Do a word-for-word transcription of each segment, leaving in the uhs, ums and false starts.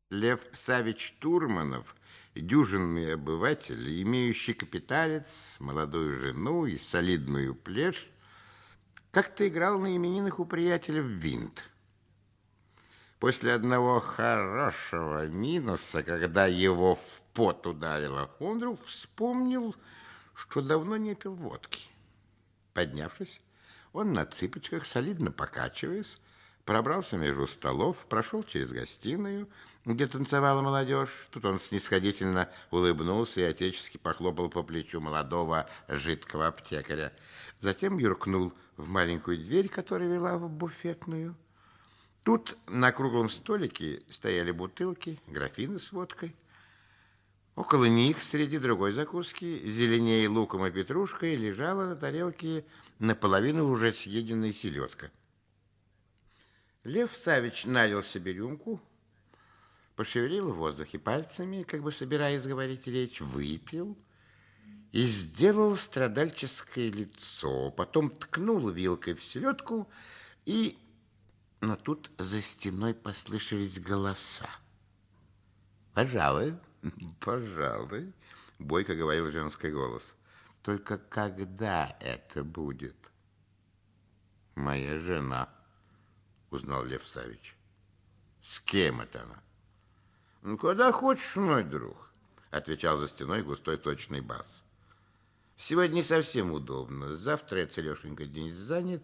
Лев Савич Турманов, дюжинный обыватель, имеющий капиталец, молодую жену и солидную плешь, как-то играл на именинах у приятеля в винт. После одного хорошего минуса, когда его в пот ударило, он вдруг вспомнил, что давно не пил водки. Поднявшись, он на цыпочках, солидно покачиваясь, пробрался между столов, прошел через гостиную, где танцевала молодежь. Тут он снисходительно улыбнулся и отечески похлопал по плечу молодого жидкого аптекаря. Затем юркнул в маленькую дверь, которая вела в буфетную. Тут на круглом столике стояли бутылки, графины с водкой. Около них, среди другой закуски, зеленее луком и петрушкой, лежала на тарелке наполовину уже съеденная селедка. Лев Савич налил себе рюмку, пошевелил в воздухе пальцами, как бы собираясь говорить речь, выпил и сделал страдальческое лицо. Потом ткнул вилкой в селедку и... Но тут за стеной послышались голоса. «Пожалуй, пожалуй», — бойко говорил женский голос. «Только когда это будет?» «Моя жена», — узнал Лев Савич. «С кем это она?» «Ну, куда хочешь, мой друг», — отвечал за стеной густой точный бас. «Сегодня совсем удобно. Завтра я целешенько день занят».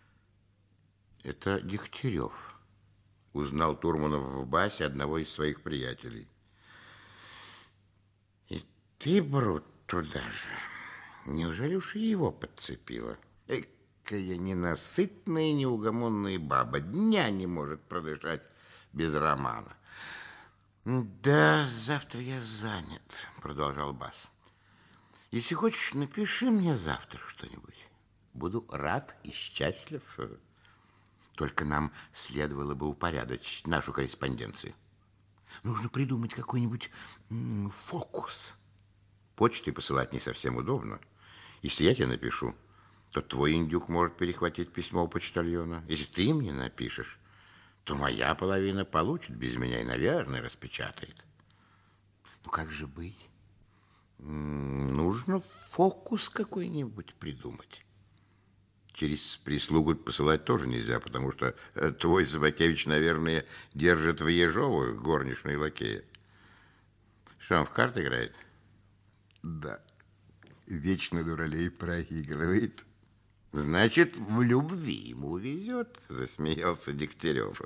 «Это Дегтярев», — узнал Турманов в басе одного из своих приятелей. «И ты, Брут, туда же? Неужели уж и его подцепила? Экая ненасытная, неугомонная баба, дня не может продышать без романа». «Да, завтра я занят», — продолжал бас. «Если хочешь, напиши мне завтра что-нибудь. Буду рад и счастлив». Только нам следовало бы упорядочить нашу корреспонденцию. Нужно придумать какой-нибудь фокус. Почтой посылать не совсем удобно. Если я тебе напишу, то твой индюк может перехватить письмо у почтальона. Если ты мне напишешь, то моя половина получит без меня и, наверное, распечатает. Ну, как же быть? Нужно фокус какой-нибудь придумать. Через прислугу посылать тоже нельзя, потому что твой Собакевич, наверное, держит в ежовых горничной лакея. Что, он в карты играет? Да, вечно дуралей проигрывает. Значит, в любви ему везет, засмеялся Дегтярев.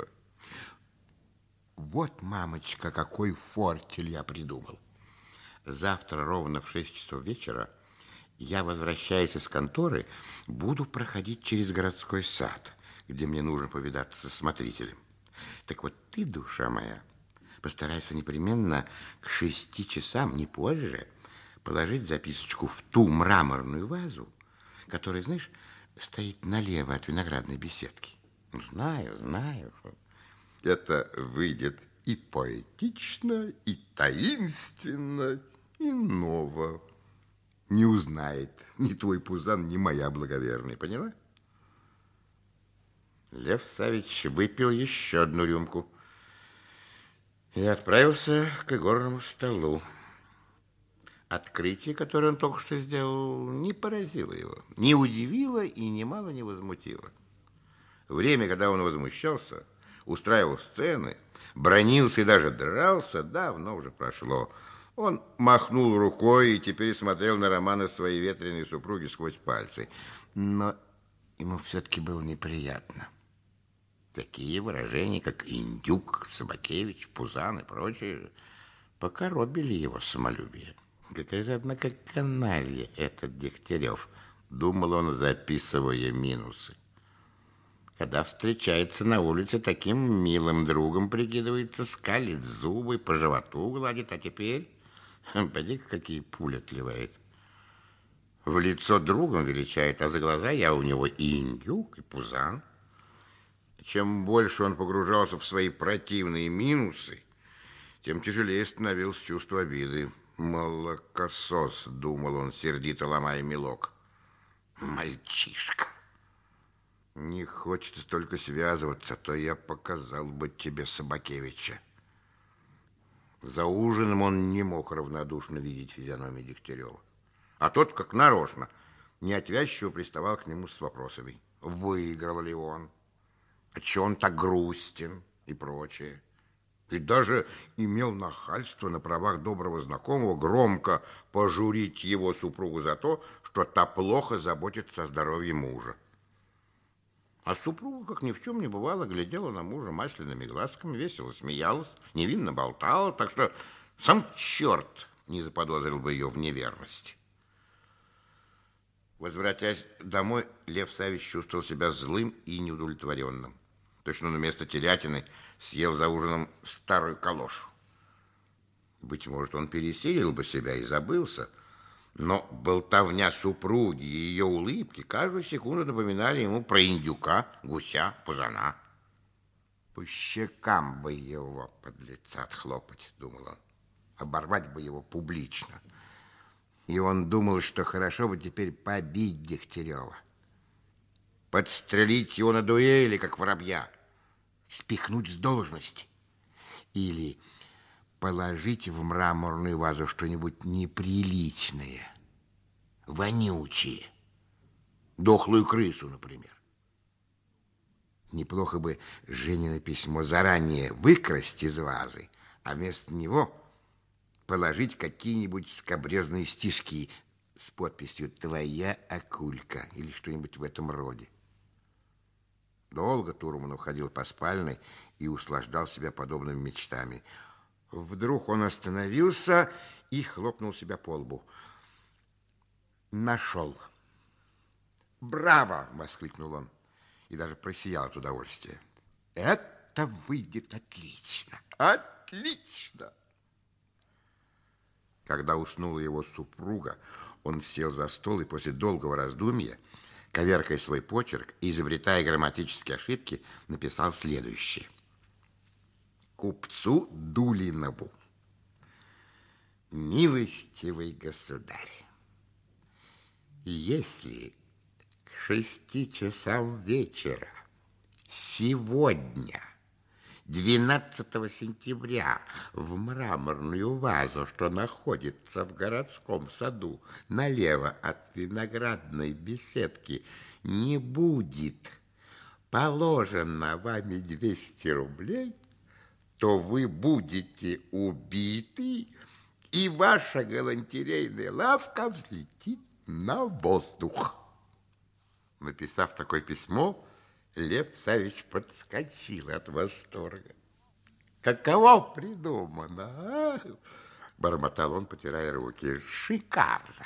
Вот, мамочка, какой фортель я придумал. Завтра ровно в шесть часов вечера я, возвращаясь из конторы, буду проходить через городской сад, где мне нужно повидаться со смотрителем. Так вот ты, душа моя, постарайся непременно к шести часам, не позже, положить записочку в ту мраморную вазу, которая, знаешь, стоит налево от виноградной беседки. Знаю, знаю. Это выйдет и поэтично, и таинственно, и ново. Не узнает ни твой Пузан, ни моя благоверная. Поняла? Лев Савич выпил еще одну рюмку и отправился к игорному столу. Открытие, которое он только что сделал, не поразило его, не удивило и немало не возмутило. Время, когда он возмущался, устраивал сцены, бранился и даже дрался, давно уже прошло. Он махнул рукой и теперь смотрел на романы своей ветреной супруги сквозь пальцы. Но ему все-таки было неприятно. Такие выражения, как индюк, Собакевич, Пузан и прочее, покоробили его самолюбие. Какая же, однако, каналья этот Дегтярев, думал он, записывая минусы. Когда встречается на улице, таким милым другом прикидывается, скалит зубы, по животу гладит, а теперь... Поди-ка, какие пули отливает. В лицо другом величает, а за глаза я у него и индюк, и Пузан. Чем больше он погружался в свои противные минусы, тем тяжелее становилось чувство обиды. «Молокосос», — думал он, сердито ломая мелок. «Мальчишка! Не хочется только связываться, а то я показал бы тебе Собакевича. За ужином он не мог равнодушно видеть физиономию Дегтярева. А тот, как нарочно, неотвязчиво приставал к нему с вопросами. Выиграл ли он? Отчего он так грустен? И прочее. И даже имел нахальство на правах доброго знакомого громко пожурить его супругу за то, что та плохо заботится о здоровье мужа. А супруга, как ни в чем не бывало, глядела на мужа масляными глазками, весело смеялась, невинно болтала, так что сам черт не заподозрил бы ее в неверности. Возвратясь домой, Лев Савич чувствовал себя злым и неудовлетворенным. Точно он вместо телятины съел за ужином старую калошу. Быть может, он пересилил бы себя и забылся, но болтовня супруги и ее улыбки каждую секунду напоминали ему про индюка, гуся, пузана. По щекам бы его подлеца отхлопать, думал он, оборвать бы его публично. И он думал, что хорошо бы теперь побить Дегтярева, подстрелить его на дуэли, как воробья, спихнуть с должности или положить в мраморную вазу что-нибудь неприличное, вонючее, дохлую крысу, например. Неплохо бы Женина письмо заранее выкрасть из вазы, а вместо него положить какие-нибудь скабрезные стишки с подписью «Твоя Акулька» или что-нибудь в этом роде. Долго Турман уходил по спальной и услаждал себя подобными мечтами. Вдруг он остановился и хлопнул себя по лбу. Нашел. «Браво!» — воскликнул он и даже просиял от удовольствия. «Это выйдет отлично! Отлично!» Когда уснула его супруга, он сел за стол и после долгого раздумья, коверкая свой почерк и изобретая грамматические ошибки, написал следующее. Купцу Дулинову. Милостивый государь, если к шести часам вечера сегодня, двенадцатого сентября, в мраморную вазу, что находится в городском саду налево от виноградной беседки, не будет положено вами двести рублей, то вы будете убиты, и ваша галантерейная лавка взлетит на воздух. Написав такое письмо, Лев Савич подскочил от восторга. «Каково придумано, а?» — бормотал он, потирая руки. «Шикарно!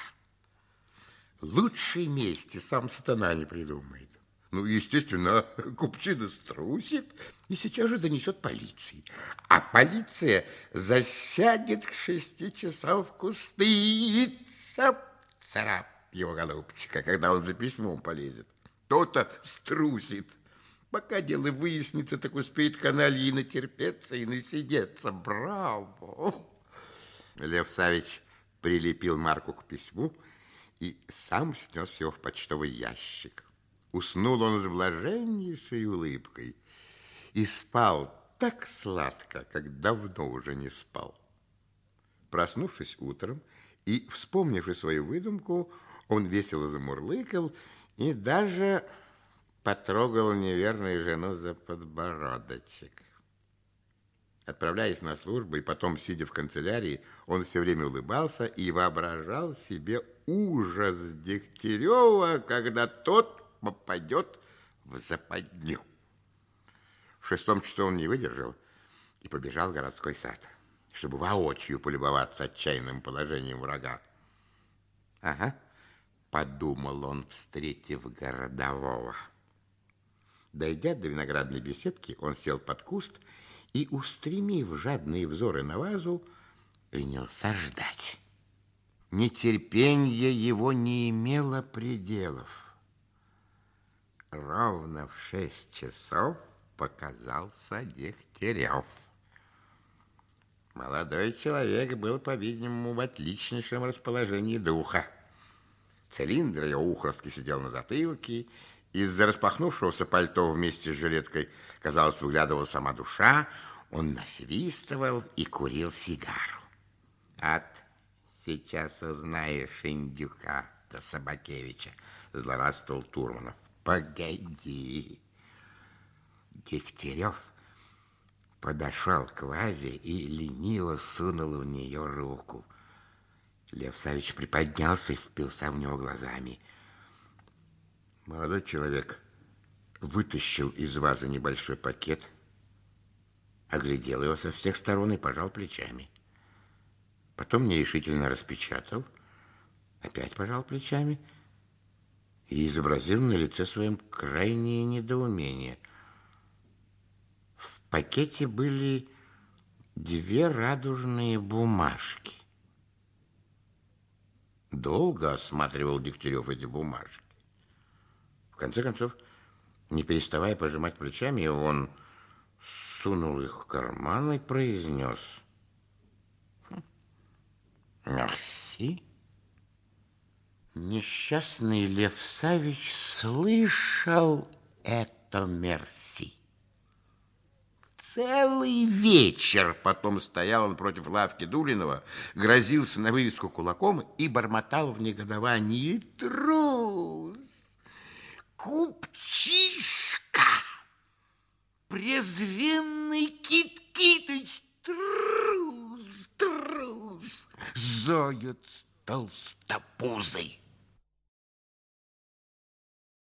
Лучшей мести сам сатана не придумает. Ну, естественно, купчина струсит и сейчас же донесет полиции. А полиция засядет к шести часам в кусты и цап-царап его голубчика, когда он за письмом полезет. То-то струсит. Пока дело выяснится, так успеет канальи натерпеться и насидеться. Браво!» Лев Савич прилепил марку к письму и сам снес его в почтовый ящик. Уснул он с блаженнейшей улыбкой и спал так сладко, как давно уже не спал. Проснувшись утром и вспомнивши свою выдумку, он весело замурлыкал и даже потрогал неверную жену за подбородочек. Отправляясь на службу и потом, сидя в канцелярии, он все время улыбался и воображал себе ужас Дегтярева, когда тот попадет в западню. В шестом часу он не выдержал и побежал в городской сад, чтобы воочию полюбоваться отчаянным положением врага. «Ага», — подумал он, встретив городового. Дойдя до виноградной беседки, он сел под куст и, устремив жадные взоры на вазу, принялся ждать. Нетерпение его не имело пределов. Ровно в шесть часов показался Дегтярев. Молодой человек был, по-видимому, в отличнейшем расположении духа. Цилиндр его ухорски сидел на затылке, из-за распахнувшегося пальто вместе с жилеткой, казалось, выглядывала сама душа. Он насвистывал и курил сигару. От сейчас узнаешь индюка-то Собакевича, злорадствовал Турманов. Погоди. Дегтярев подошел к вазе и лениво сунул в нее руку. Лев Савич приподнялся и впился в него глазами. Молодой человек вытащил из вазы небольшой пакет, оглядел его со всех сторон и пожал плечами. Потом нерешительно распечатал, опять пожал плечами и изобразил на лице своем крайнее недоумение. В пакете были две радужные бумажки. Долго осматривал Дегтярев эти бумажки. В конце концов, не переставая пожимать плечами, он сунул их в карман и произнес: «Мерси». Несчастный Лев Савич слышал это «мерси». Целый вечер потом стоял он против лавки Дулинова, грозился на вывеску кулаком и бормотал в негодовании: «Трус! Купчишка! Презренный Кит-Китыч! Трус! Трус! Заяц толстопузый!»